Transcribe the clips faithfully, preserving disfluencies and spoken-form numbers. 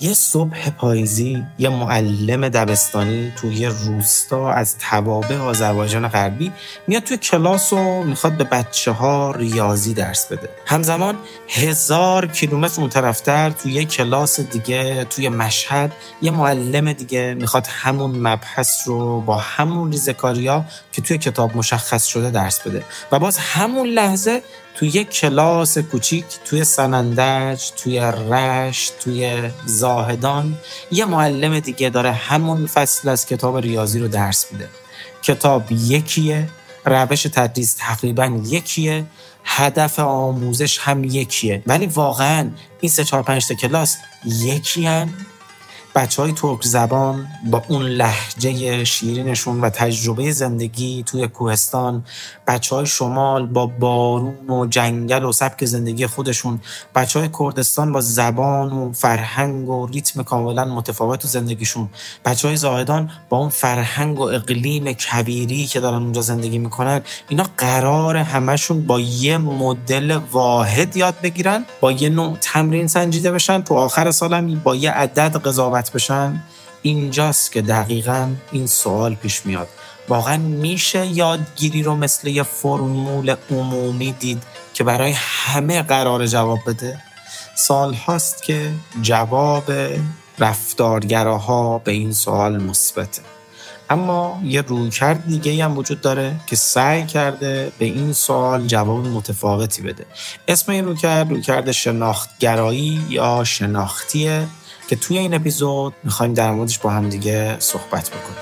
یه صبح پاییزی یه معلم دبستانی توی روستا از توابع آذربایجان غربی میاد توی کلاس و میخواد به بچه ها ریاضی درس بده. همزمان هزار کیلومتر اون طرفتر توی یه کلاس دیگه توی مشهد یه معلم دیگه میخواد همون مبحث رو با همون ریزکاریا که توی کتاب مشخص شده درس بده و باز همون لحظه توی یک کلاس کوچیک توی سنندج، توی رشت، توی زاهدان یه معلم دیگه داره همون فصل از کتاب ریاضی رو درس میده. کتاب یکیه، روش تدریس تقریباً یکیه، هدف آموزش هم یکیه، ولی واقعاً این سه چهار پنج تا کلاس یکی هن. بچه های ترک زبان با اون لهجه شیرینشون و تجربه زندگی توی کوهستان، بچه های شمال با بارون و جنگل و سبک زندگی خودشون، بچه های کردستان با زبان و فرهنگ و ریتم کاملا متفاوت تو زندگیشون، بچه های زاهدان با اون فرهنگ و اقلیم کبیری که دارن اونجا زندگی میکنن. اینا قرار همشون با یه مدل واحد یاد بگیرن، با یه نوع تمرین سنجیده بشن، تو آخر سالم با یه عدد قضاوت بشن. اینجاست که دقیقاً این سوال پیش میاد: واقعاً میشه یادگیری رو مثل یه فرمول عمومی دید که برای همه قرار جواب بده؟ سال هاست که جواب رفتارگراها به این سوال مثبته، اما یه رویکرد دیگه هم وجود داره که سعی کرده به این سوال جواب متفاوتی بده. اسم این رویکرد رویکرد شناختگرایی یا شناختیه که توی این اپیزود میخوایم در موردش با هم دیگه صحبت بکنیم.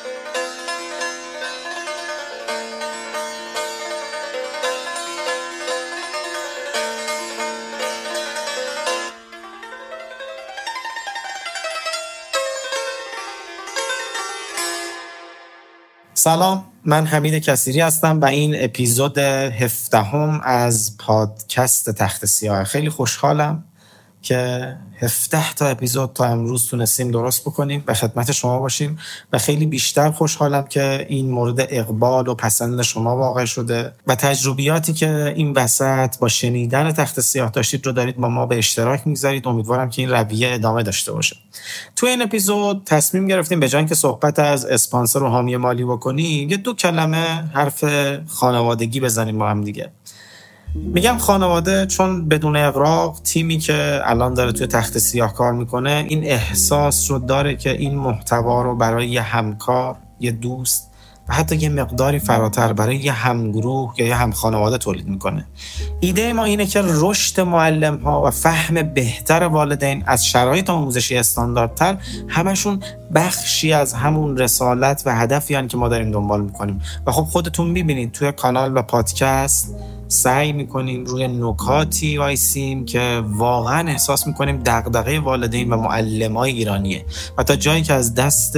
سلام، من حمید کثیری هستم و این اپیزود هفدهم از پادکست تخت سیاه. خیلی خوشحالم که هفده تا اپیزود تا امروز تونستیم درست بکنیم و خدمت شما باشیم و خیلی بیشتر خوشحالم که این مورد اقبال و پسند شما واقع شده و تجربیاتی که این وسط با شنیدن تخت سیاه داشتید رو دارید با ما به اشتراک میگذارید. امیدوارم که این رویه ادامه داشته باشه. تو این اپیزود تصمیم گرفتیم به جای اینکه صحبت از اسپانسر و حامی مالی بکنیم، یه دو کلمه حرف خانوادگی بزنیم با هم دیگه. میگم خانواده چون بدون اغراق تیمی که الان داره توی تخت سیاه کار میکنه این احساس رو داره که این محتوا رو برای یه همکار، یه دوست و حتی یه مقداری فراتر برای یه همگروه یا یه هم خانواده تولید میکنه. ایده ما اینه که رشد معلم ها و فهم بهتر والدین از شرایط آموزشی استانداردتر همشون بخشی از همون رسالت و هدفی هن که ما داریم دنبال میکنیم. و خب خودتون میبینید توی کانال و پادکست سعی میکنیم روی نکاتی وایسیم که واقعا احساس میکنیم دغدغه والدین و معلمای ایرانیه و تا جایی که از دست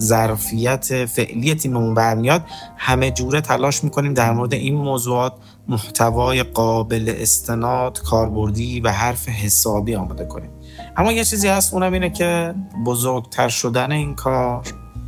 ظرفیت فعلی تیممون برمیاد همه جوره تلاش میکنیم در مورد این موضوعات محتوای قابل استناد، کاربردی و حرف حسابی آماده کنیم. اما یه چیزی هست، اونم اینه که بزرگتر شدن این کار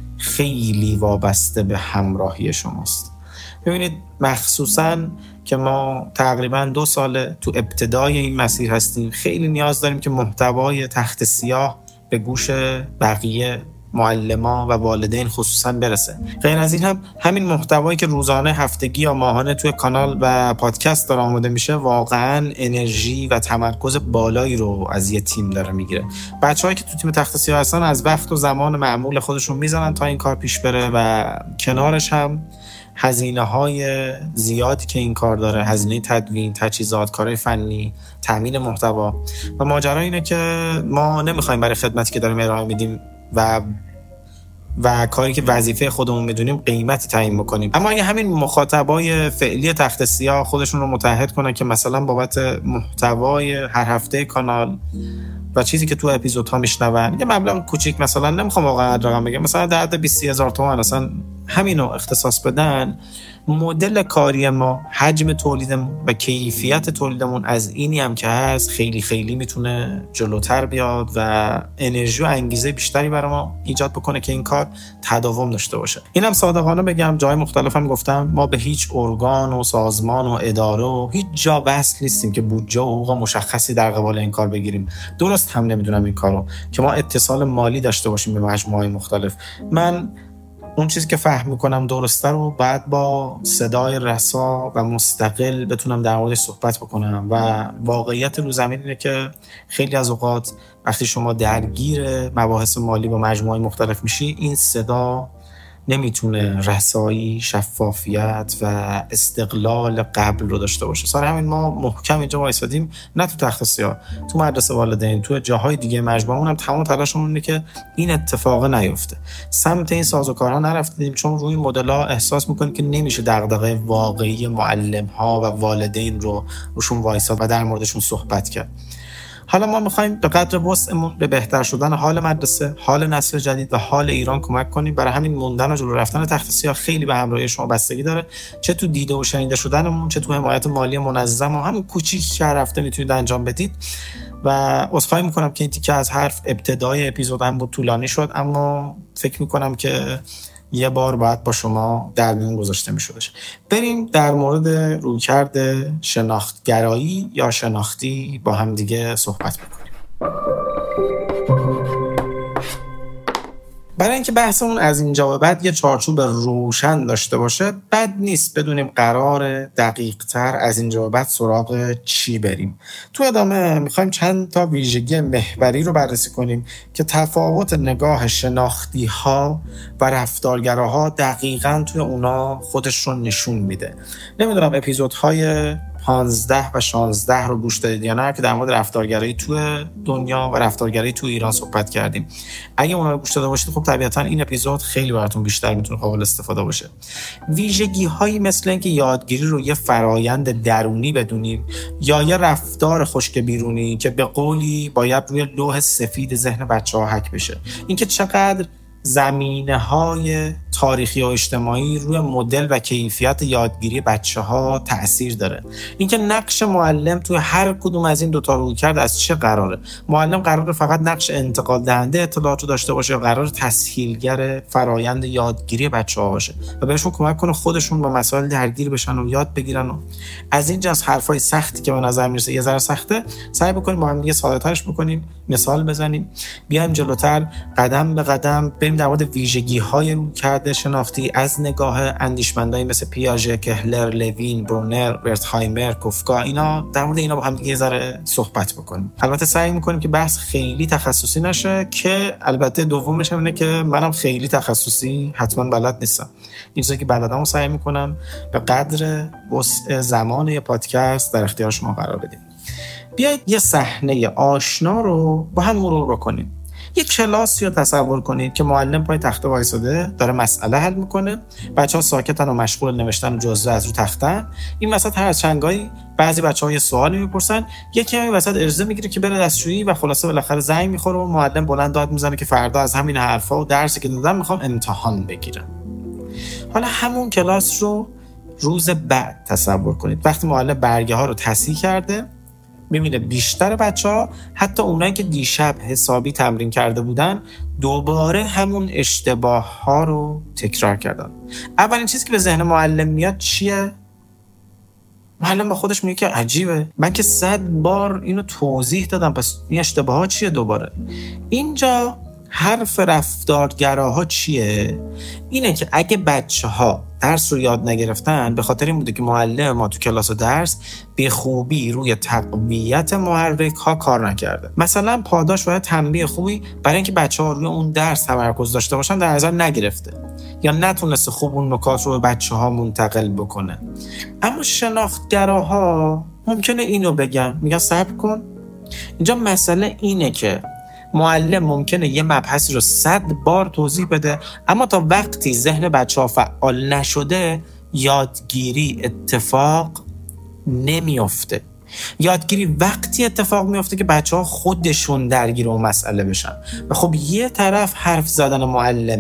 خیلی وابسته به همراهی شماست. ببینید، مخصوصاً که ما تقریباً دو ساله تو ابتدای این مسیر هستیم، خیلی نیاز داریم که محتوای تخت سیاه به گوش بقیه معلمان و والدین خصوصاً برسه. غیر از این هم همین محتوایی که روزانه، هفتگی یا ماهانه توی کانال و پادکست داره آماده میشه واقعاً انرژی و تمرکز بالایی رو از یه تیم داره میگیره. بچه‌هایی که تو تیم تخت سیاه هستن از وقت و زمان معمول خودشون میزنن تا این کار پیش بره و کنارش هم هزینه های زیادی که این کار داره، هزینه تدوین، تجهیزات، کارهای فنی، تامین محتوا. و ماجرا اینه که ما نمیخوایم برای خدمتی که داریم ارائه میدیم و و کاری که وظیفه خودمون میدونیم قیمتی تعیین بکنیم. اما اگه همین مخاطبای فعلی تخت سیاه خودشون رو متحد کنن که مثلا بابت محتوای هر هفته کانال و چیزی که تو اپیزودها میشنون یه مبلغ کوچیک، مثلا نمیخوام واقعا رقم بگم، مثلا در حد بیست هزار تومان اصلا همینو اختصاص بدن، مدل کاری ما، حجم تولیدمون و کیفیت تولیدمون از اینی هم که هست خیلی خیلی میتونه جلوتر بیاد و انرژی و انگیزه بیشتری برای ما ایجاد بکنه که این کار تداوم داشته باشه. اینم صادقانه بگم، جای مختلفم گفتم، ما به هیچ ارگان و سازمان و اداره و هیچ جا وصل نیستیم که بودجه و حقوق مشخصی در قبال این کار بگیریم. درست هم نمیدونم این کارو که ما اتصال مالی داشته باشیم به مجموعه مختلف. من اون چیزی که فهم میکنم درسته رو بعد با صدای رسا و مستقل بتونم در موردش صحبت بکنم و واقعیت رو زمین اینه که خیلی از اوقات وقتی شما درگیر مباحث مالی با مجموعه مختلف میشی، این صدا نمیتونه رسایی، شفافیت و استقلال قبل رو داشته باشه. سر همین ما محکم اینجا وایسادیم، نه تو تخت سیاه، تو مدرسه والدین، تو جاهای دیگه مجموعه، اونم تمام تلاشمون اینه که این اتفاق نیفته. سمت این سازوکارها نرفتیم چون روی مدل‌ها احساس میکنیم که نمیشه دغدغه واقعی معلم‌ها و والدین رو روشون وایساد و در موردشون صحبت کرد. حالا ما میخوایم به قدر وسعمون به بهتر شدن حال مدرسه، حال نسل جدید و حال ایران کمک کنیم. برای همین موندن و جلو رفتن تخت سیاه خیلی به همراهی شما بستگی داره، چه تو دیده و شنیده شدنمون، چه تو حمایت مالی منظم و همون کوچیکی که رفته میتونید انجام بدید. و عذرخواهی میکنم که این تیکه از حرف ابتدای اپیزودم بود طولانی شد، اما فکر میکنم که یه بار باید با شما در میون گذاشته میشدش. بریم در مورد رویکرد شناختگرایی یا شناختی با هم دیگه صحبت بکنیم. برای اینکه بحثمون از اینجا به بعد یه چارچوب روشن داشته باشه، بد نیست بدونیم قرار دقیق تر از اینجا به بعد سراغ چی بریم. تو ادامه میخوایم چند تا ویژگی محوری رو بررسی کنیم که تفاوت نگاه شناختی ها و رفتارگراها دقیقاً توی اونا خودش رو نشون میده. نمیدونم اپیزودهای پانزده و شانزده رو گوش دادید یا نه که در مورد رفتارگرایی تو دنیا و رفتارگرایی تو ایران صحبت کردیم. اگه اونها رو گوش داده باشید خب طبیعتاً این اپیزود خیلی براتون بیشتر میتونه قابل استفاده باشه. ویژگی هایی مثل اینکه یادگیری رو یه فرایند درونی بدونیم یا یه رفتار خشک بیرونی که به قولی باید روی لوح سفید ذهن بچه‌ها حک بشه. اینکه چقدر زمینه‌های تاریخی و اجتماعی روی مدل و کیفیت یادگیری بچه‌ها تأثیر داره. اینکه نقش معلم توی هر کدوم از این دوتا رویکرد از چه قراره. معلم قراره فقط نقش انتقال دهنده اطلاعات رو داشته باشه یا قراره تسهیلگر فرایند یادگیری بچه‌ها باشه و بهشون کمک کنه خودشون با مسائل درگیر بشن و یاد بگیرن. و از این جنس حرفای سختی که به نظر میرسه یه ذره سخته، سعی بکنیم با هم دیگه ساده‌ترش بکنیم، مثال بزنیم، بیایم جلوتر قدم به قدم بریم در مورد ویژگی‌های رویکرد شناختی از نگاه اندیشمندایی مثل پیاژه، کهلر، لوین، برونر، برتهایمر، کوفکا، اینا در مورد اینا با هم دیگه ذره صحبت بکنیم. البته سعی می‌کنیم که بحث خیلی تخصصی نشه، که البته دومش اینه که منم خیلی تخصصی حتما بلد نیستم. این چیزی که بلدمو سعی می‌کنم به قدر وسع زمان یه پادکست در اختیار شما قرار بدیم. بیایید یه صحنه آشنا رو با هم مرور بکنیم. یک کلاسی رو تصور کنید که معلم پای تخته وایساده داره مسئله حل میکنه، بچه‌ها ساکتن و مشغول نوشتن جزوه از رو تختن. این وسط هر از چنگایی بعضی بچه‌ها یه سوالی میپرسن، یکی همین وسط ارزه میگیره که بره دستشویی و خلاصه بالاخره زنگ میخوره و معلم بلند داد میزنه که فردا از همین حرفا و درسی که دادن میخوام امتحان بگیرن. حالا همون کلاس رو روز بعد تصور کنید، وقتی معلم برگه ها رو تصحیح کرده، میبینه بیشتر بچه‌ها، حتی اونایی که دیشب حسابی تمرین کرده بودن، دوباره همون اشتباه ها رو تکرار کردن. اولین چیزی که به ذهن معلم میاد چیه؟ معلم با خودش میگه که عجیبه، من که صد بار اینو توضیح دادم، پس این اشتباه ها چیه دوباره؟ اینجا حرف رفتارگراها چیه؟ اینه که اگه بچه‌ها درس رو یاد نگرفتن به خاطر این بوده که معلم ما تو کلاس و درس به خوبی روی تقویت محرک ها کار نکرده. مثلا پاداش و تنبیه خوبی برای اینکه بچه‌ها روی اون درس تمرکز داشته باشن در نظر نگرفته یا نتونسته خوب اون نکات رو به بچه‌ها منتقل بکنه. اما شناختگراها ممکنه اینو بگن، میگن صبر کن. اینجا مسئله اینه که معلم ممکنه یه مبحثی رو صد بار توضیح بده، اما تا وقتی ذهن بچه‌ها فعال نشده یادگیری اتفاق نمیفته. یادگیری وقتی اتفاق میفته که بچه‌ها خودشون درگیر اون مسئله بشن. و خب یه طرف حرف زدن معلمه،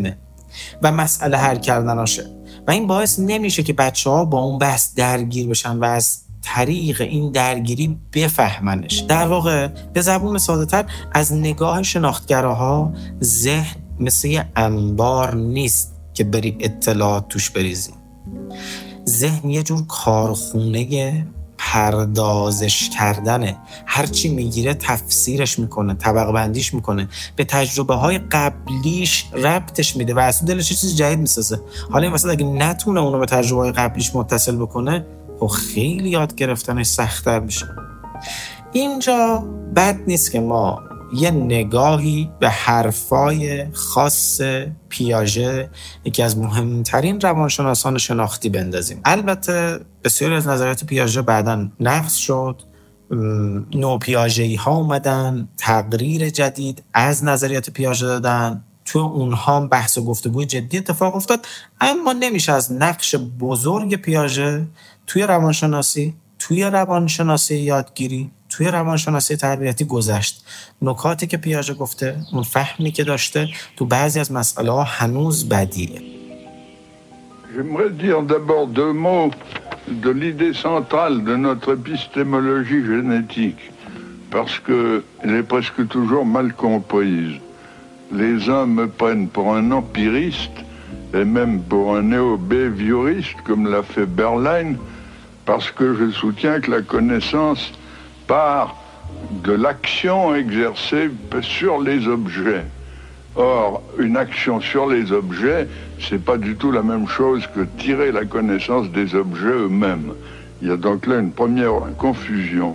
و مسئله حل کردناشه و این باعث نمیشه که بچه‌ها با اون بحث درگیر بشن و از طریق این درگیری بفهمنش. در واقع به زبون ساده‌تر از نگاه شناختگراها ذهن مثل یه انبار نیست که بری اطلاعات توش بریزی. ذهن یه جور کارخونه پردازش کردنه. هرچی میگیره تفسیرش میکنه، طبقه بندیش میکنه، به تجربه های قبلیش ربطش میده و اصلا دلش چیز جدید میسازه. حالا این واسه اگه نتونه اونو به تجربه های قبلیش متصل بکنه و خیلی یاد گرفتنش سخت‌تر میشه. اینجا بد نیست که ما یه نگاهی به حرفای خاص پیاژه، یکی از مهمترین روانشناسان شناختی، بندازیم. البته بسیاری از نظریات پیاژه بعداً نقض شد، نو پیاژه‌ای ها اومدن، تقریر جدید از نظریات پیاژه دادن، تو اونها بحث و گفتگوی جدی اتفاق افتاد. اما نمیشه از نقش بزرگ پیاژه توی روانشناسی، توی روانشناسی یادگیری، توی روانشناسی تربیتی گذشت. نکاتی که پیاژه گفته، اون فهمی که داشته، تو بعضی از مسئله ها هنوز بدیه. J'aimerais dire d'abord deux mots de l'idée centrale de notre épistémologie génétique, parce qu'elle est presque toujours mal comprise. Les uns me prennent pour un empiriste, et même pour un néo-behavioriste, comme l'a fait Berlin, parce que je soutiens que la connaissance part de l'action exercée sur les objets. Or, une action sur les objets, c'est pas du tout la même chose que tirer la connaissance des objets eux-mêmes. Il y a donc là une première confusion.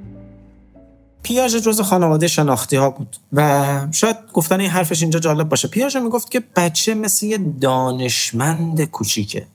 پیاژه جزء خانواده شناختی ها بود و شاید گفتن این حرفش اینجا جالب باشه. پیاژه میگفت که بچه مثل یه دانشمند کوچیکه،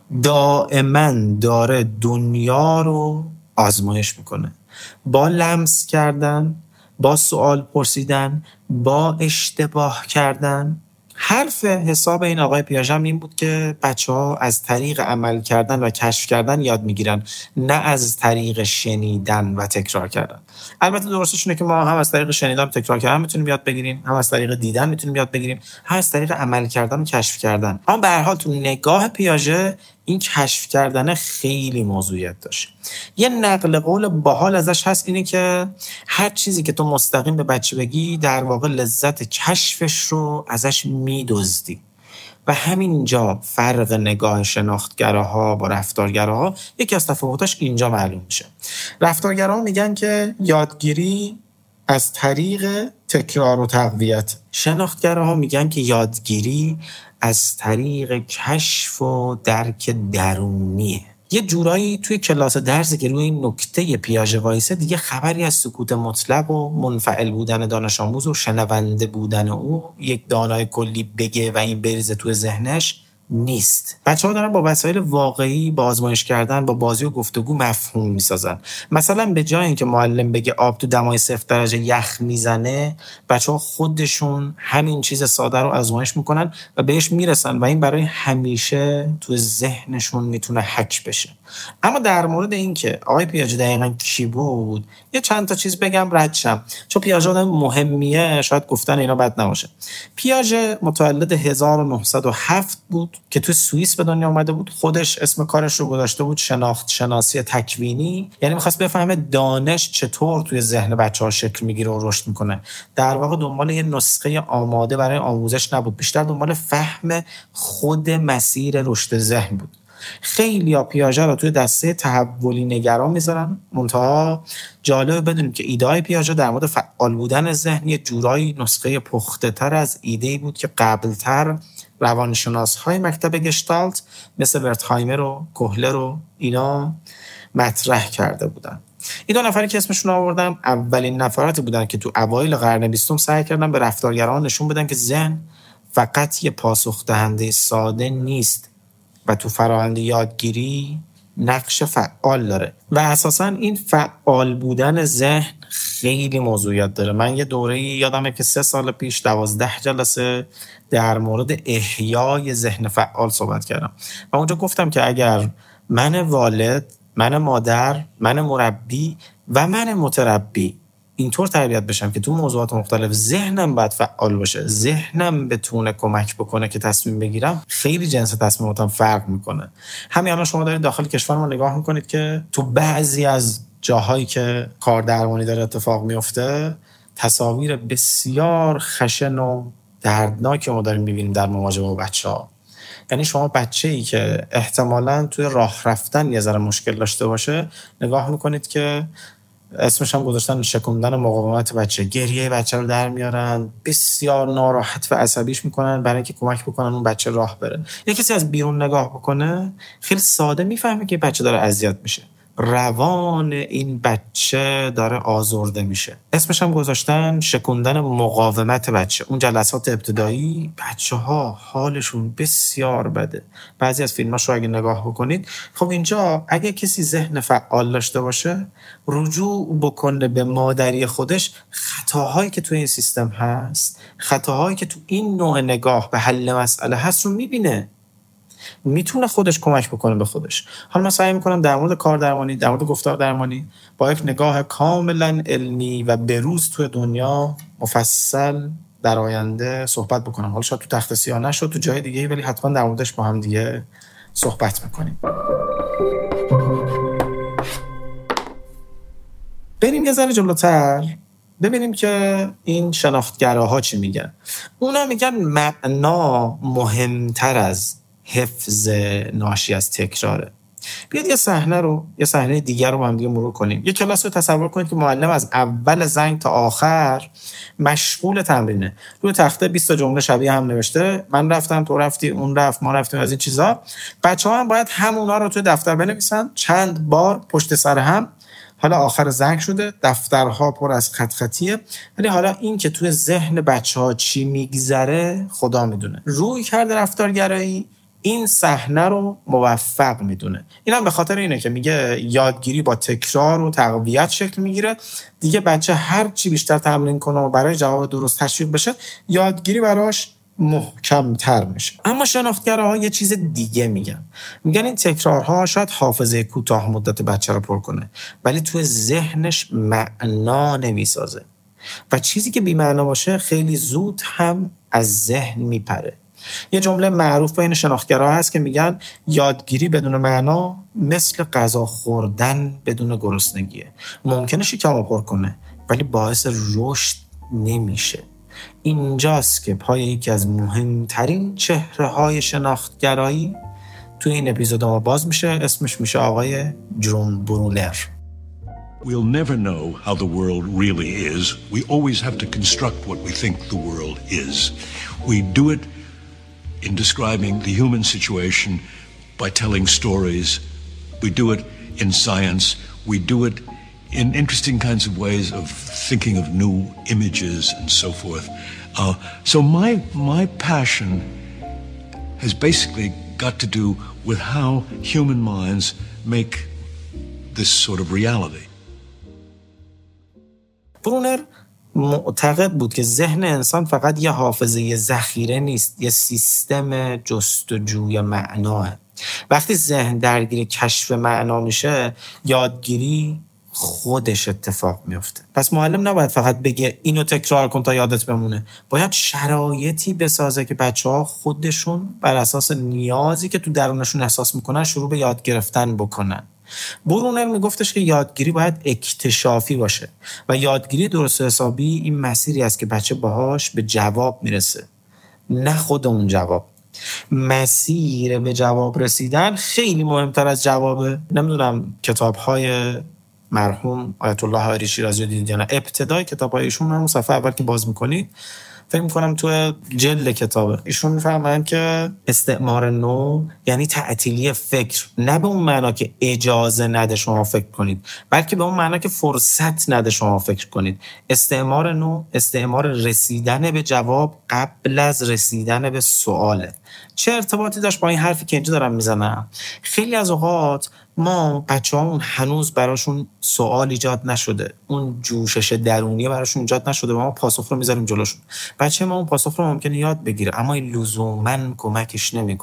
دائما داره دنیا رو آزمایش میکنه، با لمس کردن، با سوال پرسیدن، با اشتباه کردن. حرف حساب این آقای پیاژه این بود که بچه‌ها از طریق عمل کردن و کشف کردن یاد میگیرن، نه از طریق شنیدن و تکرار کردن. البته درستش اینه که ما هم از طریق شنیدن و تکرار کردن میتونیم یاد بگیریم، هم از طریق دیدن میتونیم یاد بگیریم، هم از طریق عمل کردن و کشف کردن. اما به هر حال تو نگاه پیاژه این کشف کردن خیلی موضوعیت داشت. یه نقل قول باحال ازش هست اینه که هر چیزی که تو مستقیم به بچه بگی در واقع لذت کشفش رو ازش میدزدی. و همینجا فرق نگاه شناختگراها با رفتارگراها، یکی از تفاوتاش اینجا معلوم میشه. رفتارگراها میگن که یادگیری از طریق تکرار و تقویت. شناختگراها میگن که یادگیری از طریق کشف و درک درونیه. یه جورایی توی کلاس درسی که روی این نکته پیاژه وایسه، دیگه خبری از سکوت مطلق و منفعل بودن دانش آموز و شنونده بودن او یک دانای کلی بگه و این بریزه توی ذهنش نیست. بچه‌ها دارن با وسایل واقعی با آزمایش کردن، با بازی و گفتگو مفهوم میسازن. مثلا به جای اینکه معلم بگه آب تو دمای صفر درجه یخ میزنه، بچه‌ها خودشون همین چیز ساده رو آزمایش میکنن و بهش میرسن و این برای همیشه تو ذهنشون میتونه حک بشه. اما در مورد این که آقای پیاژه دقیقاً کی بود، یه چند تا چیز بگم رد شم، چون پیاژه آدم مهمیه، شاید گفتن اینا بد نباشه. پیاژه متولد هزار و نهصد و هفت بود که تو سوئیس به دنیا اومده بود. خودش اسم کارش رو گذاشته بود شناخت شناسی تکوینی، یعنی می‌خواست بفهمه دانش چطور توی ذهن بچه‌ها شکل میگیره و رشد میکنه. در واقع دنبال یه نسخه آماده برای آموزش نبود، بیشتر دنبال فهم خود مسیر رشد ذهن بود. خیلی ها پیاژه رو توی دسته تحولی نگران میذارن، منتها جالبه بدونیم که ایده پیاژه در مورد فعال بودن ذهن یه جورایی نسخه پخته تر از ایده‌ای بود که قبلتر روانشناس‌های مکتب گشتالت مثل ورتهایمر و کوهلر و اینا مطرح کرده بودن. این دو نفری که اسمشون آوردم اولین نفراتی بودن که تو اوایل قرن بیستم سعی کردن به رفتارگران نشون بدن که ذهن فقط یه پاسخ دهنده ساده نیست و تو فرآیند یادگیری نقش فعال داره و اساساً این فعال بودن ذهن خیلی موضوعیت داره. من یه دوره‌ای یادمه که سه سال پیش دوازده جلسه در مورد احیای ذهن فعال صحبت کردم و اونجا گفتم که اگر من والد، من مادر، من مربی و من متربی اینطور تربیت بشم که تو موضوعات مختلف ذهنم باید فعال باشه، ذهنم بتونه کمک بکنه که تصمیم بگیرم، خیلی جنس تصمیماتم فرق میکنه. همین الان شما دارید داخل کشور ما نگاه میکنید که تو بعضی از جاهایی که کار درمانی داره اتفاق میفته، تصاویر بسیار خشن و دردناکی ما داریم میبینیم در مواجهه با بچه‌ها. یعنی شما بچه‌ای که احتمالاً توی راه رفتن یه ذره مشکل داشته باشه، نگاه میکنید که اسمش هم گذاشتن شکوندن مقاومت بچه، گریه بچه رو در میارن، بسیار ناراحت و عصبیش میکنن برای اینکه کمک بکنن اون بچه راه بره. یه کسی از بیرون نگاه بکنه خیلی ساده میفهمه که بچه داره اذیت میشه، روان این بچه داره آزرده میشه. اسمش هم گذاشتن شکوندن مقاومت بچه. اون جلسات ابتدایی بچه ها حالشون بسیار بده. بعضی از فیلماش رو اگه نگاه بکنید، خب اینجا اگه کسی ذهن فعال داشته باشه، رجوع بکنه به مادری خودش، خطاهایی که توی این سیستم هست، خطاهایی که تو این نوع نگاه به حل مسئله هست رو میبینه، میتونه خودش کمک بکنه به خودش. حالا من سعی میکنم در مورد کار درمانی، در مورد گفتار درمانی با یک نگاه کاملا علمی و بروز توی دنیا مفصل در آینده صحبت بکنم. حالا شاید تو تخت سیاه نشد، تو جای دیگه، ولی حتما در موردش با هم دیگه صحبت میکنیم. بریم یه ذره جلوتر ببینیم که این شناختگراها چی میگن. اونا میگن معنا مهمتر از حفظ ناشی از تکراره. بیاد یه صحنه رو یه صحنه دیگر رو با هم دیگه مرور کنیم. یه کلاس رو تصور کنید که معلم از اول زنگ تا آخر مشغول تمرینه. روی تخته بیست تا جمله شبیه هم نوشته، من رفتم، تو رفتی، اون رفت، ما رفتیم، از این چیزا. بچه‌ها هم باید همونا رو توی دفتر بنویسن چند بار پشت سر هم. حالا آخر زنگ شده، دفترها پر از خط خطیه، ولی حالا این که توی ذهن بچه‌ها چی میگذره خدا میدونه. روی کرده رفتارگرایی این صحنه رو موفق میدونه. اینم به خاطر اینه که میگه یادگیری با تکرار و تقویت شکل میگیره. دیگه بچه هر چی بیشتر تمرین کنه و برای جواب درست تشویق بشه، یادگیری براش محکم‌تر میشه. اما شناختگراها یه چیز دیگه میگن. میگن این تکرارها شاید حافظه کوتاه مدت بچه رو پر کنه، ولی تو ذهنش معنا نمیسازه و چیزی که بی معنا باشه خیلی زود هم از ذهن میپره. یه جمله معروف بین شناختگراها هست که میگن یادگیری بدون معنا مثل غذا خوردن بدون گرسنگیه. ممکنه شکم پر کنه ولی باعث رشد نمیشه. اینجاست که پای یکی از مهمترین چهره‌های شناختگرایی توی این اپیزود ما باز میشه. اسمش میشه آقای جون برونر. We'll never know how the world really is. We always have to construct what we think the world is. We do it in describing the human situation by telling stories. We do it in science. We do it in interesting kinds of ways of thinking of new images and so forth. Uh, so my my passion has basically got to do with how human minds make this sort of reality. برونر معتقد بود که ذهن انسان فقط یه حافظه ذخیره نیست، یه سیستم جستجوی معناه. وقتی ذهن درگیر کشف معنا میشه، یادگیری خودش اتفاق میفته. پس معلم نباید فقط بگه اینو تکرار کن تا یادت بمونه، باید شرایطی بسازه که بچه‌ها خودشون بر اساس نیازی که تو درونشون احساس میکنن شروع به یاد گرفتن بکنن. برونر میگفتش که یادگیری باید اکتشافی باشه و یادگیری درست حسابی این مسیری است که بچه باهاش به جواب میرسه، نه خود اون جواب. مسیر به جواب رسیدن خیلی مهمتر از جوابه. نمیدونم کتاب‌های مرحوم آیت الله حائری شیرازی رو دیدید یا نه. ابتدای کتاب‌های ایشون، همون صفحه اول که باز می‌کنید، فکر می‌کنم تو جلد کتابه، ایشون می‌فهمن که استعمار نو یعنی تعطیلی فکر، نه به اون معنا که اجازه نده شما فکر کنید، بلکه به اون معنا که فرصت نده شما فکر کنید. استعمار نو استعمار رسیدن به جواب قبل از رسیدن به سواله. چه ارتباطی داشت با این حرفی که اینجا دارم میزنم؟ خیلی از اوقات ما بچه‌هامون هنوز براشون سوال ایجاد نشده، اون جوشش درونی براشون ایجاد نشده و ما پاسخ رو میذاریم جلوشون. بچه ما اون پاسخ رو ممکنه یاد بگیره اما این لزوماً کمکش نمیکنه.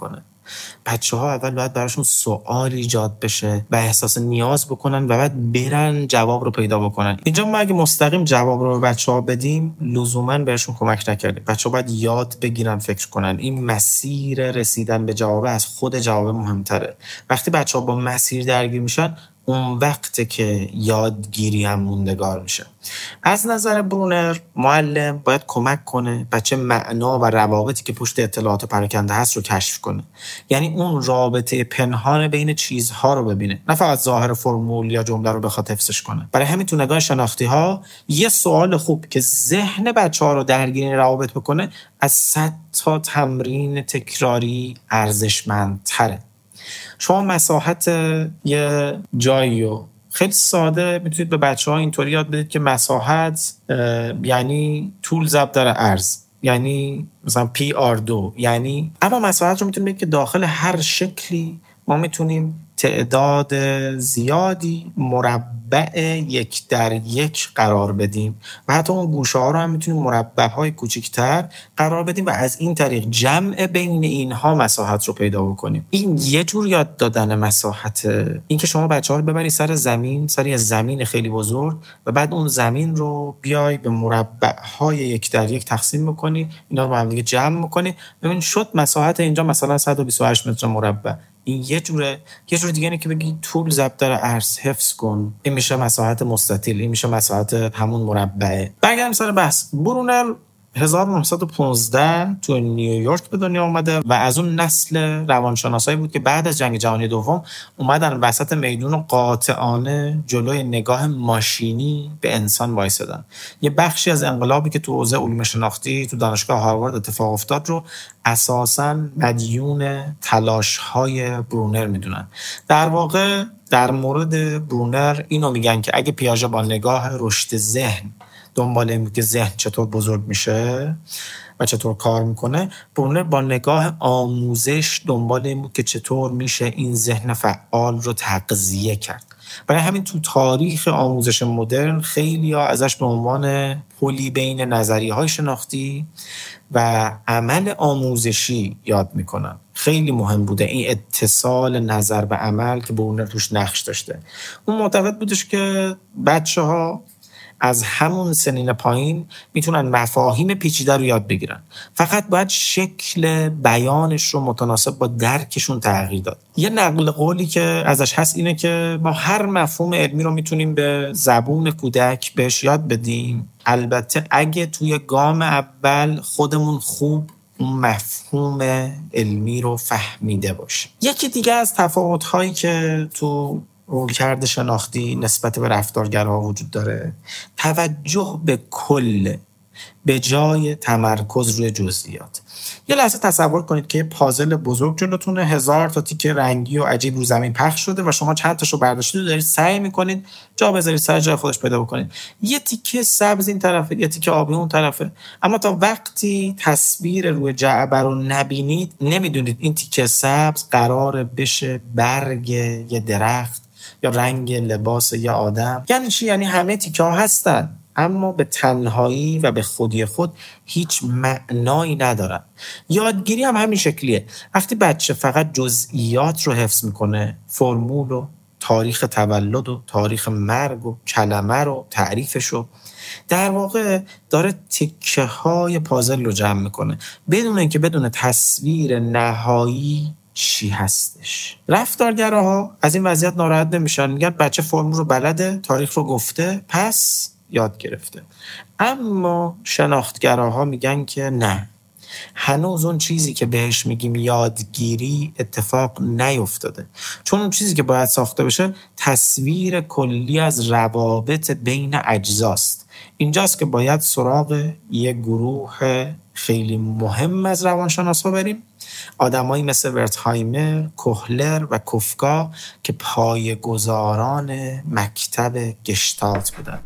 بچه‌ها اول باید براشون سوال ایجاد بشه و احساس نیاز بکنن و بعد برن جواب رو پیدا بکنن. اینجا ما اگه مستقیم جواب رو به بچه‌ها بدیم لزوماً بهشون کمک نکردیم. بچه‌ها باید یاد بگیرن فکر کنن. این مسیر رسیدن به جواب از خود جواب مهمتره. وقتی بچه‌ها با مسیر درگیر میشن اون وقته که یادگیری هم موندگار میشه. از نظر برونر معلم باید کمک کنه بچه معنا و روابطی که پشت اطلاعات پراکنده هست رو کشف کنه. یعنی اون رابطه پنهان بین چیزها رو ببینه، نه فقط ظاهر فرمول یا جمله رو بخواد حفظش کنه. برای همین تو نگاه شناختی ها یه سوال خوب که ذهن بچه ها رو درگیر روابط بکنه از صد تا تمرین تکراری ارزشمندتره. شما مساحت یه جایی رو خیلی ساده میتونید به بچه ها اینطوری یاد بدید که مساحت یعنی طول ضرب در عرض، یعنی مثلا پی آر دو، یعنی اما مساحت رو میتونید بگید که داخل هر شکلی ما میتونیم تعداد زیادی مربع یک در یک قرار بدیم و حتی اون گوشه ها رو هم میتونیم مربع های کوچکتر قرار بدیم و از این طریق جمع بین اینها مساحت رو پیدا بکنیم. این یه جور یاد دادن مساحت، این که شما بچه ها رو ببری سر زمین، سر یه زمین خیلی بزرگ و بعد اون زمین رو بیای به مربع های یک در یک تقسیم بکنی، اینا رو با هم دیگه جمع بکنی، ببین شد مساحت اینجا مثلا صد و بیست و هشت متر مربع. این یه جوره. یه جور دیگه اینه که بگی طول ضرب در عرض حفظ کن، این میشه مساحت مستطیل، این میشه مساحت همون مربعه. برگردیم سر بحث. برونر هزار و نهصد و پانزده تو نیویورک به دنیا اومده و از اون نسل روانشناسایی بود که بعد از جنگ جهانی دوم اومدن وسط میدون و قاطعانه جلوی نگاه ماشینی به انسان وایسادن. یه بخشی از انقلابی که تو حوزه علوم شناختی تو دانشگاه هاروارد اتفاق افتاد رو اساساً مدیون تلاش‌های برونر میدونن. در واقع در مورد برونر اینو میگن که اگه پیاژه با نگاه رشد ذهن دنبال این بود که ذهن چطور بزرگ میشه و چطور کار میکنه، برونر با نگاه آموزش دنبال این بود که چطور میشه این ذهن فعال رو تغذیه کرد. برای همین تو تاریخ آموزش مدرن خیلی ها ازش به عنوان پلی بین نظریه های شناختی و عمل آموزشی یاد میکنن. خیلی مهم بوده این اتصال نظر به عمل که برونر توش نقش داشته. اون معتقد بودش که بچه ها از همون سنین پایین میتونن مفاهیم پیچیده رو یاد بگیرن، فقط باید شکل بیانش رو متناسب با درکشون تغییر داد. یه نقل قولی که ازش هست اینه که ما هر مفهوم علمی رو میتونیم به زبون کودک بهش یاد بدیم، البته اگه توی گام اول خودمون خوب اون مفهوم علمی رو فهمیده باشیم. یکی دیگه از تفاوت‌هایی که تو رویکرد شناختی نسبت به رفتارگرها وجود داره توجه به کل به جای تمرکز روی جزئیات. یه لحظه تصور کنید که یه پازل بزرگ جلوتونه، هزار تا تیکه رنگی و عجیب رو زمین پخش شده و شما چند تاشو برداشتید و دارید سعی میکنید جا بذارید سر جای خودش پیدا بکنید. یه تیکه سبز این طرفه، یه تیکه آبی اون طرفه، اما تا وقتی تصویر روی جعبه رو نبینید نمیدونید این تیکه سبز قراره بشه برگ یه درخت یا رنگ لباس یا آدم. یعنی چی؟ یعنی همه تیکه ها هستن اما به تنهایی و به خودی خود هیچ معنایی ندارن. یادگیری هم همین شکلیه. وقتی بچه فقط جزئیات رو حفظ میکنه، فرمول و تاریخ تولد و تاریخ مرگ و کلمه رو تعریفش رو، در واقع داره تکه های پازل رو جمع میکنه بدون اینکه بدون تصویر نهایی چی هستش. رفتارگراها از این وضعیت ناراحت نمیشن، میگن بچه فرمول رو بلده، تاریخ رو گفته، پس یاد گرفته. اما شناختگراها میگن که نه، هنوز اون چیزی که بهش میگیم یادگیری اتفاق نیفتاده، چون اون چیزی که باید ساخته بشه تصویر کلی از روابط بین اجزاست. اینجاست که باید سراغ یه گروه خیلی مهم از روانشناسا بریم، آدمایی مثل ورتهایمر، کوهلر و کوفکا که پایه‌گذاران مکتب گشتالت بودن.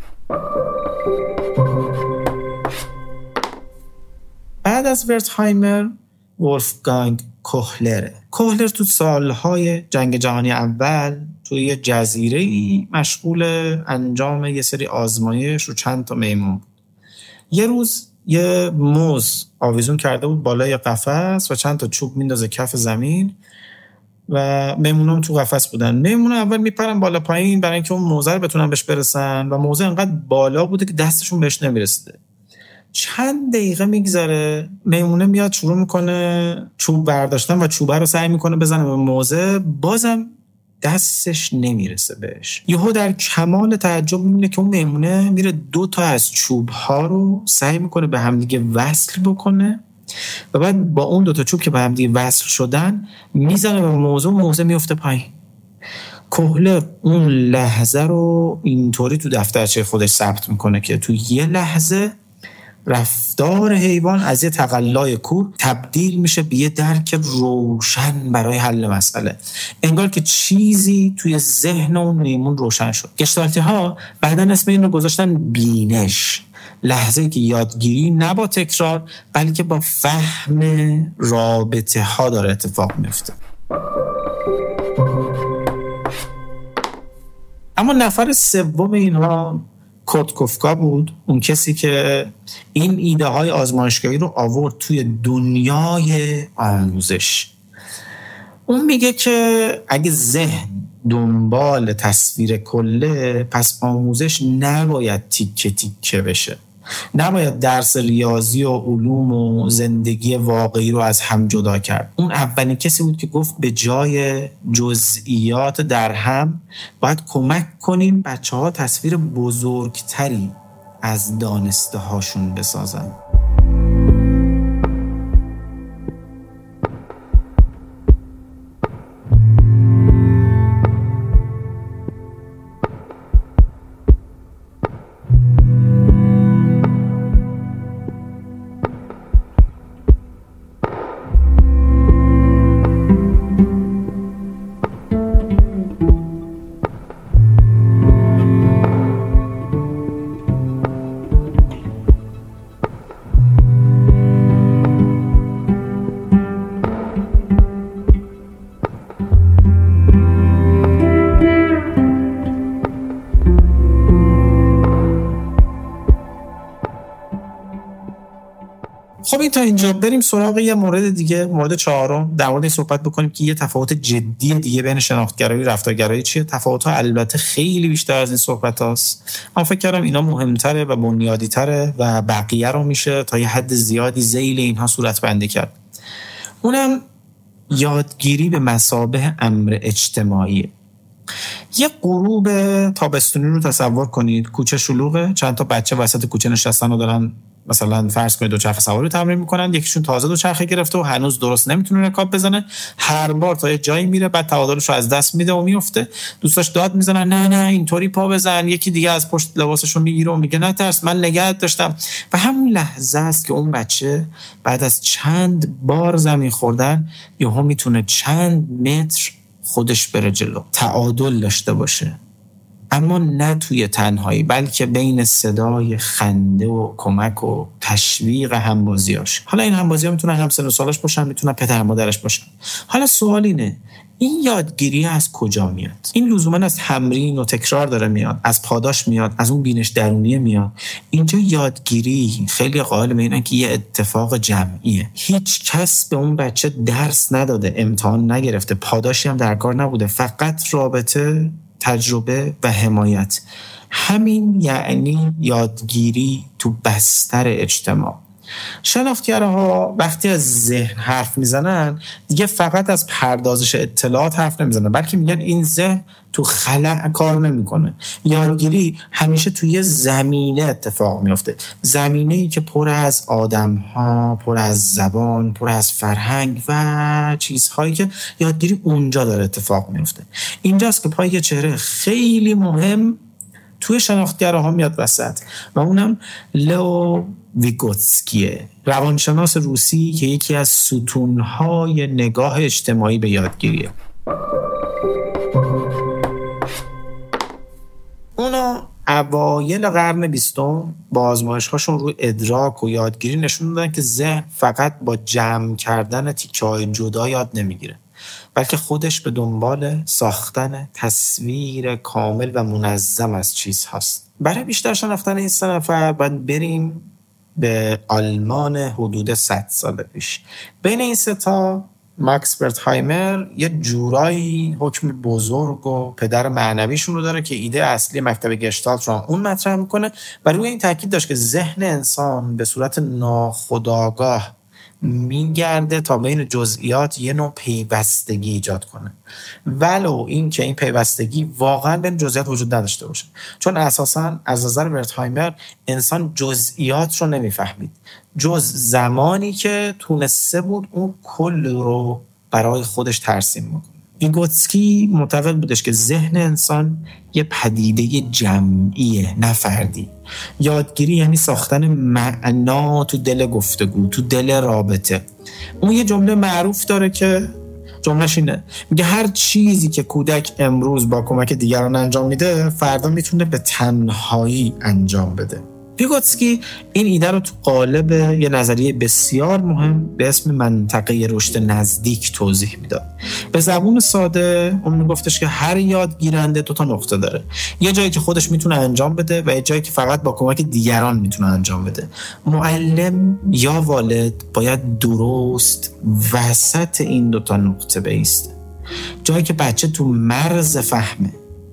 بعد از ورتهایمر ولفگانگ کوهلره. کوهلر تو سالهای جنگ جهانی اول توی یه جزیره‌ای مشغول انجام یه سری آزمایش رو چند تا میمون بود. یه روز یه موز آویزون کرده بود بالای قفس و چند تا چوب میندازه کف زمین و میمونا تو قفس بودن. میمونا اول میپرن بالا پایین برای اینکه اون موزه رو بتونن بهش برسن و موزه انقدر بالا بوده که دستشون بهش نمیرسیده. چند دقیقه میگذره، میمونه میاد شروع میکنه چوب برداشتن و چوبه رو سعی میکنه بزنه به موزه، بازم دستش نمیرسه بهش. یهو در کمال تعجب میبینه که اون میمونه میره دو تا از چوب ها رو سعی میکنه به همدیگه وصل بکنه و بعد با اون دو تا چوب که به همدیگه وصل شدن میزنه به موزه و موزه میفته پایین. کهله اون لحظه رو اینطوری تو دفترچه خودش ثبت میکنه که تو یه لحظه رفتار حیوان از یه تقلای کور تبدیل میشه به یه درک روشن برای حل مسئله. انگار که چیزی توی ذهن اون میمون روشن شد. گشتالتی ها بعدن اسم این رو گذاشتن بینش، لحظه‌ای که یادگیری نه با تکرار بلکه با فهم رابطه ها داره اتفاق میفته. اما نفر سوم اینها کورتکوفکا بود، اون کسی که این ایده های آزمایشگاهی رو آورد توی دنیای آموزش. اون میگه که اگه ذهن دنبال تصویر کله، پس آموزش نباید تیکه تیکه بشه، نباید درس ریاضی و علوم و زندگی واقعی رو از هم جدا کرد. اون اولین کسی بود که گفت به جای جزئیات در هم باید کمک کنیم بچه ها تصویر بزرگتری از دانسته هاشون بسازن. خب این تا اینجا. بریم سراغ یه مورد دیگه، مورد چهارم. در مورد این صحبت بکنیم که یه تفاوت جدی دیگه بین شناختگرایی و رفتارگرایی چیه. تفاوت‌ها البته خیلی بیشتر از این صحبت‌هاست، اما فکر کردم اینا مهم‌تره و بنیادی‌تره و بقیه رو میشه تا یه حد زیادی ذیل اینها صورت‌بندی کرد. اونم یادگیری به مثابه امر اجتماعیه. یه غروب تابستونی رو تصور کنید، کوچه شلوغه، چند تا بچه وسط کوچه نشستن و دارن مثلا فرض کنید دوچرخه سواری رو تمرین میکنن. یکیشون تازه دوچرخه گرفته و هنوز درست نمیتونه رکاب بزنه، هر بار تا یه جایی میره بعد تعادلش رو از دست میده و میفته. دوستاش داد میزنن نه نه اینطوری پا بزن، یکی دیگه از پشت لباسش رو میگیره و میگه نه ترس من نگهت داشتم. و همون لحظه است که اون بچه بعد از چند بار زمین خوردن یهو میتونه چند متر خودش بره جلو، تعادل داشته باشه، اما نه توی تنهایی بلکه بین صدای خنده و کمک و تشویق همبازیاش. حالا این همبازی‌ها میتونن هم سن و سالش باشن، میتونن پدر مادرش باشن. حالا سوال اینه این یادگیری از کجا میاد؟ این لزوما از تمرین و تکرار داره میاد، از پاداش میاد، از اون بینش درونیه میاد. اینجا یادگیری خیلی قائل به اینه که یه اتفاق جمعیه. هیچ کس به اون بچه درس نداده، امتحان نگرفته، پاداشی هم در کار نبوده، فقط رابطه، تجربه و حمایت. همین یعنی یادگیری تو بستر اجتماع. شناختگرها وقتی از ذهن حرف میزنن دیگه فقط از پردازش اطلاعات حرف نمیزنن، بلکه میگن این ذهن تو خلأ کار نمیکنه. یادگیری همیشه توی زمینه اتفاق میفته، زمینه‌ای که پر از آدم‌ها، پر از زبان، پر از فرهنگ و چیزهایی که یادگیری اونجا داره اتفاق میفته. اینجاست که پای یه چهره خیلی مهم توی شناختگرها میاد وسط و اونم لئو ویگوتسکیه، روانشناس روسی که یکی از ستونهای نگاه اجتماعی به یادگیریه. اونا اوایل قرن بیستم با آزمایش‌هاشون روی ادراک و یادگیری نشون دادن که ذهن فقط با جمع کردن تیکه‌های جدا یاد نمیگیره، بلکه خودش به دنبال ساختن تصویر کامل و منظم از چیز هست. برای بیشتر شناختن این سه نفر باید بریم به آلمان حدود صد سال پیش. بین این سه تا ماکس برتهایمر یه جورایی حکم بزرگ و پدر معنویشون رو داره که ایده اصلی مکتب گشتالت رو اون مطرح میکنه و روی این تاکید داشت که ذهن انسان به صورت ناخودآگاه میگرده تا بین جزئیات یه نوع پیوستگی ایجاد کنه، ولو این که این پیوستگی واقعا بین جزئیات وجود نداشته باشه، چون اساساً از نظر برتهایمر انسان جزئیات رو نمیفهمید جز زمانی که تونسته بود اون کل رو برای خودش ترسیم بکنه. ویگوتسکی معتقد بودش که ذهن انسان یه پدیده جمعیه نه فردی. یادگیری یعنی ساختن معنا تو دل گفتگو، تو دل رابطه. اون یه جمله معروف داره که جملهش اینه، میگه هر چیزی که کودک امروز با کمک دیگران انجام میده فردا میتونه به تنهایی انجام بده. ویگوتسکی این ایده رو تو قالب یه نظریه بسیار مهم به اسم منطقه رشد نزدیک توضیح میداد. به زبون ساده اون میگفتش که هر یادگیرنده دو تا نقطه داره، یه جایی که خودش میتونه انجام بده و یه جایی که فقط با کمک دیگران میتونه انجام بده. معلم یا والد باید درست وسط این دو تا نقطه بایسته، جایی که بچه تو مرز فهمه،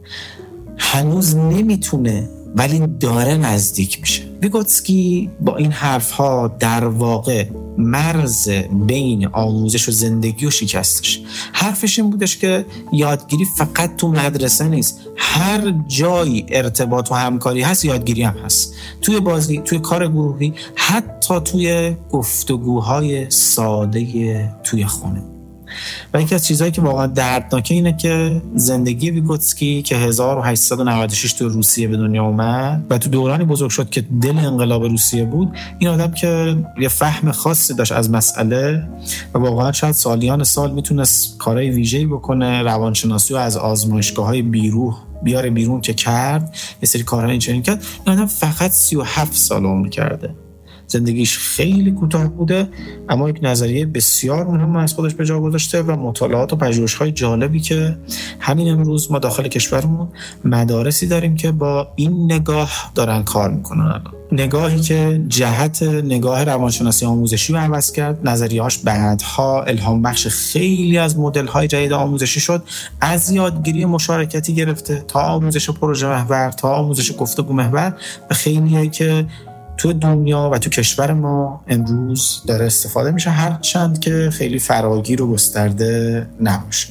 هنوز نمیتونه ولی داره نزدیک میشه. ویگوتسکی با این حرفها در واقع مرز بین آموزش و زندگی رو شکستش. حرفش این بودش که یادگیری فقط تو مدرسه نیست، هر جایی ارتباط و همکاری هست یادگیری هم هست، توی بازی، توی کار گروهی، حتی توی گفتگوهای ساده توی خونه. و یکی از چیزهایی که واقعا دردناکه اینه که زندگی ویگوتسکی که هزار و هشتصد و نود و شش تو روسیه به دنیا اومد و تو دورانی بزرگ شد که دل انقلاب روسیه بود، این آدم که یه فهم خاصی داشت از مسئله و واقعا شاید سالیان سال میتونست کارهای ویژه‌ای بکنه، روانشناسی رو از آزمایشگاه‌های بیروح بیاره بیرون که کرد، یه سری کارهای این چنین کرد. این آدم فقط سی و هفت سال عمر کرده. زندگیش خیلی کوتاه بوده اما یک نظریه بسیار مهم از خودش به جا گذاشته و مطالعات و پژوهش‌های جالبی که همین امروز ما داخل کشورمون مدارسی داریم که با این نگاه دارن کار میکنن. نگاهی که جهت نگاه روانشناسی آموزشی رو عوض کرد، نظریه‌هاش بعدها الهام بخش خیلی از مدل‌های جدید آموزشی شد، از یادگیری مشارکتی گرفته تا آموزش پروژه محور تا آموزش گفتگو محور و خیلیایی که تو دنیا و تو کشور ما امروز داره استفاده میشه، هرچند که خیلی فراگیر و گسترده نباشه.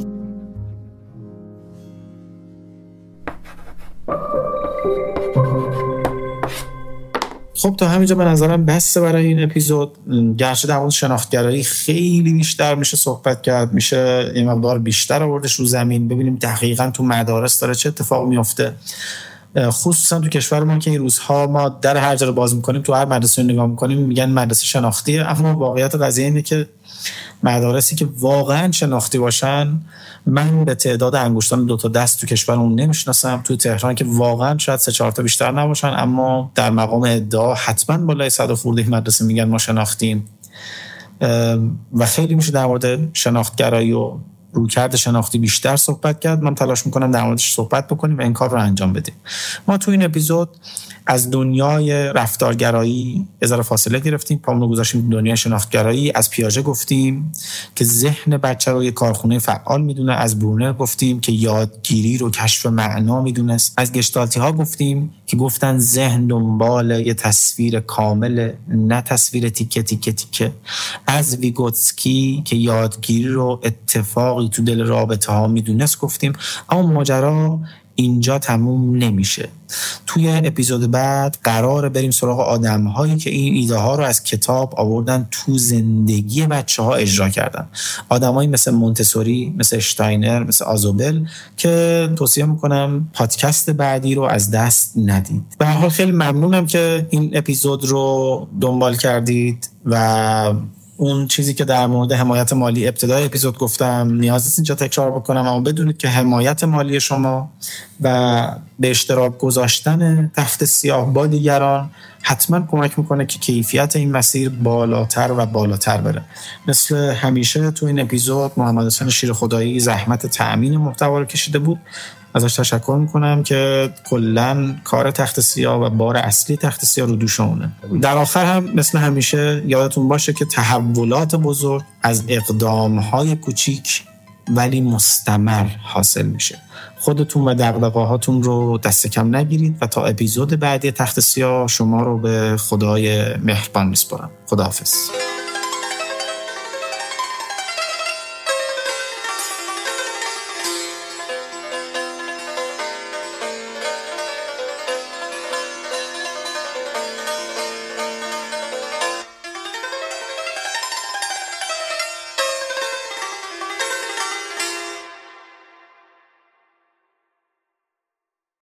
خب تا همینجا به نظرم بسته برای این اپیزود. گرچه در مورد شناختگرایی خیلی بیشتر میشه صحبت کرد، میشه یه مقدار بیشتر آوردش رو زمین، ببینیم دقیقاً تو مدارس داره چه اتفاق میفته، خصوصا تو کشور ما که این روزها ما در هر جا رو باز میکنیم تو هر مدرسه رو نگاه میکنیم میگن مدرسه شناختیه، اما واقعیت قضیه اینه که مدارسی که واقعا شناختی باشن من به تعداد انگشتان دو تا دست تو کشورمون نمیشناسم. تو تهران که واقعا شاید سه چهار تا بیشتر نباشن اما در مقام ادعا حتما بالای صد خورده مدرسه میگن ما شناختیم و خیلی میشه در مورد شناختگرایی و رویکرد شناختی بیشتر صحبت کرد. من تلاش میکنم در موردش صحبت بکنیم و این کار رو انجام بدیم. ما تو این اپیزود از دنیای رفتارگرایی یه ذره فاصله گرفتیم، پامون رو گذاشتیم دنیای شناختگرایی. از پیاژه گفتیم که ذهن بچه رو یه کارخونه فعال میدونه، از برونر گفتیم که یادگیری رو کشف معنا میدونست، از گشتالتی ها گفتیم که گفتن ذهن دنبال یه تصویر کامل نه تصویر تیکه تیکه تیکه، از ویگوتسکی که یادگیری رو اتفاقی تو دل رابطه ها میدونست گفتیم. اما ماجرا اینجا تموم نمیشه. توی اپیزود بعد قراره بریم سراغ آدم هایی که این ایده ها رو از کتاب آوردن تو زندگی بچه ها اجرا کردن. آدم هایی مثل مونتسوری، مثل اشتاینر، مثل آزوبل که توصیه میکنم پادکست بعدی رو از دست ندید. به هر حال خیلی ممنونم که این اپیزود رو دنبال کردید و اون چیزی که در مورد حمایت مالی ابتدای اپیزود گفتم نیاز نیست اینجا تکرار بکنم، اما بدونید که حمایت مالی شما و به اشتراک گذاشتن تخت سیاه با دیگران حتما کمک میکنه که کیفیت این مسیر بالاتر و بالاتر بره. مثل همیشه تو این اپیزود محمد حسین شیرخدایی زحمت تأمین محتوا رو کشیده بود. ازش تشکر میکنم که کلاً کار تخت سیاه و بار اصلی تخت سیاه رو دوش اونه. در آخر هم مثل همیشه یادتون باشه که تحولات بزرگ از اقدامهای کوچیک ولی مستمر حاصل میشه. خودتون و دغدغه‌هاتون رو دست کم نگیرید و تا اپیزود بعدی تخت سیاه شما رو به خدای مهربان میسپارم. خداحافظ.